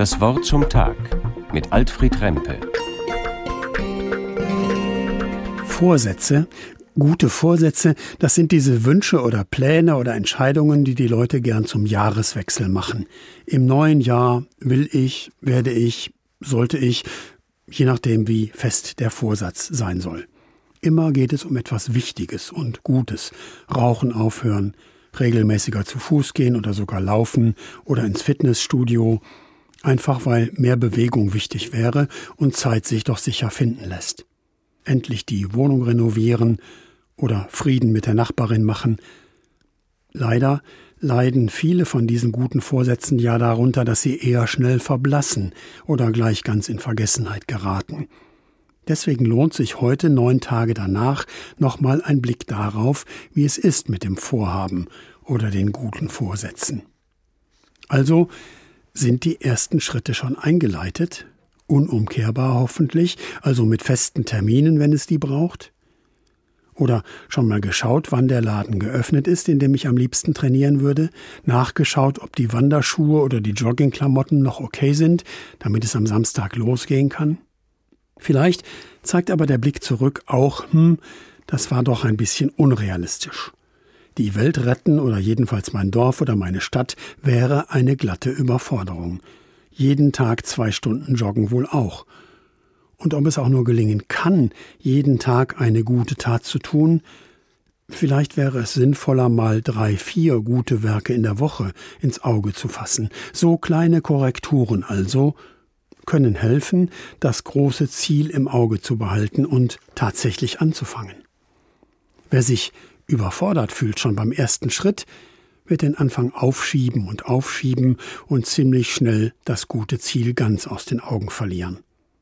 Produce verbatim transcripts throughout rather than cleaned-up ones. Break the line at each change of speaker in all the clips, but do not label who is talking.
Das Wort zum Tag mit Alfred Rempe.
Vorsätze, gute Vorsätze, das sind diese Wünsche oder Pläne oder Entscheidungen, die die Leute gern zum Jahreswechsel machen. Im neuen Jahr will ich, werde ich, sollte ich, je nachdem, wie fest der Vorsatz sein soll. Immer geht es um etwas Wichtiges und Gutes. Rauchen aufhören, regelmäßiger zu Fuß gehen oder sogar laufen oder ins Fitnessstudio. Einfach weil mehr Bewegung wichtig wäre und Zeit sich doch sicher finden lässt. Endlich die Wohnung renovieren oder Frieden mit der Nachbarin machen. Leider leiden viele von diesen guten Vorsätzen ja darunter, dass sie eher schnell verblassen oder gleich ganz in Vergessenheit geraten. Deswegen lohnt sich heute, neun Tage danach, nochmal ein Blick darauf, wie es ist mit dem Vorhaben oder den guten Vorsätzen. Also sind die ersten Schritte schon eingeleitet, unumkehrbar hoffentlich, also mit festen Terminen, wenn es die braucht? Oder schon mal geschaut, wann der Laden geöffnet ist, in dem ich am liebsten trainieren würde? Nachgeschaut, ob die Wanderschuhe oder die Joggingklamotten noch okay sind, damit es am Samstag losgehen kann? Vielleicht zeigt aber der Blick zurück auch, hm, das war doch ein bisschen unrealistisch. Die Welt retten oder jedenfalls mein Dorf oder meine Stadt wäre eine glatte Überforderung. Jeden Tag zwei Stunden joggen wohl auch. Und ob es auch nur gelingen kann, jeden Tag eine gute Tat zu tun, vielleicht wäre es sinnvoller, mal drei, vier gute Werke in der Woche ins Auge zu fassen. So kleine Korrekturen also können helfen, das große Ziel im Auge zu behalten und tatsächlich anzufangen. Wer sich überfordert fühlt schon beim ersten Schritt, wird den Anfang aufschieben und aufschieben und ziemlich schnell das gute Ziel ganz aus den Augen verlieren.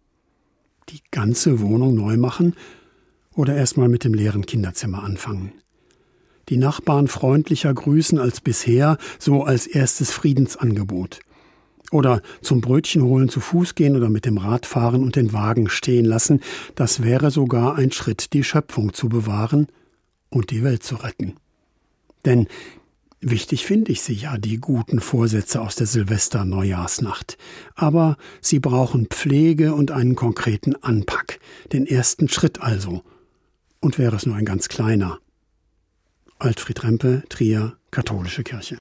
Die ganze Wohnung neu machen oder erstmal mit dem leeren Kinderzimmer anfangen. Die Nachbarn freundlicher grüßen als bisher, so als erstes Friedensangebot. Oder zum Brötchen holen zu Fuß gehen oder mit dem Rad fahren und den Wagen stehen lassen, das wäre sogar ein Schritt, die Schöpfung zu bewahren und die Welt zu retten. Denn wichtig finde ich sie ja, die guten Vorsätze aus der Silvester-Neujahrsnacht. Aber sie brauchen Pflege und einen konkreten Anpack, den ersten Schritt also. Und wäre es nur ein ganz kleiner. Alfred Rempe, Trier, Katholische Kirche.